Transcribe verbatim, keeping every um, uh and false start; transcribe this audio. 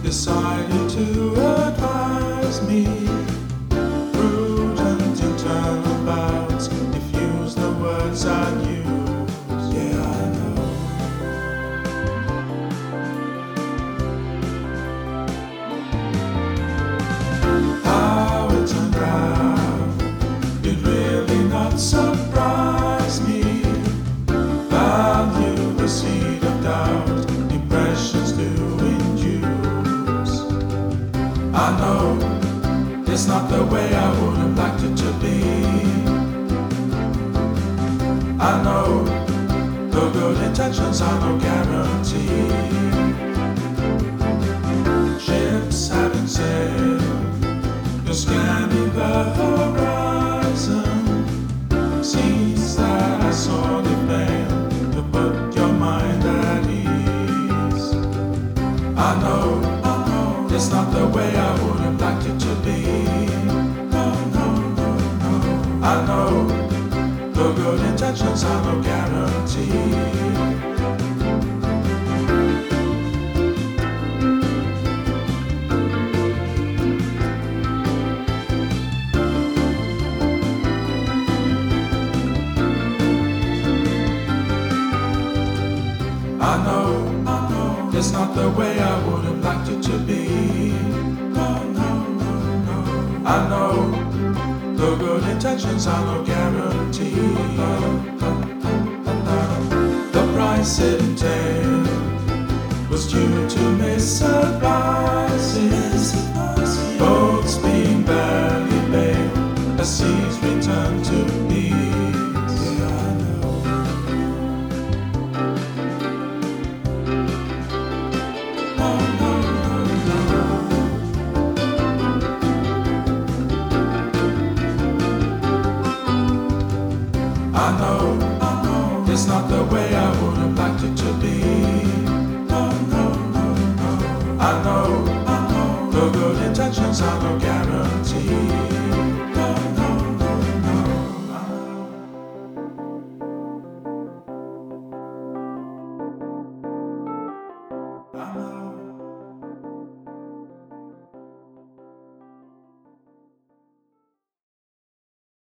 decided to advise me. Prudent in turn-abouts, diffuse the words I'd use. Yeah, I know. How it turned out did really not surprise me. Value the seed of doubt, impressions do induce. I know it's not the way I would have liked it to be. I know the good intentions are no guarantee. Ships having sailed, you're scanning the horizon. Scenes that I saw the fail to put your mind at ease. I know, I know, it's not the way I would have liked it to be. No, no, no, no. I know the good intentions are no guarantee. I know, I know, it's not the way I would have liked it to be. No, no, no, no. I know the good intentions are no guarantee. The price it entailed was due to misadvices. Boats being badly bailed, as seas return to peace. Yeah, I know. I know, I know, it's not the way I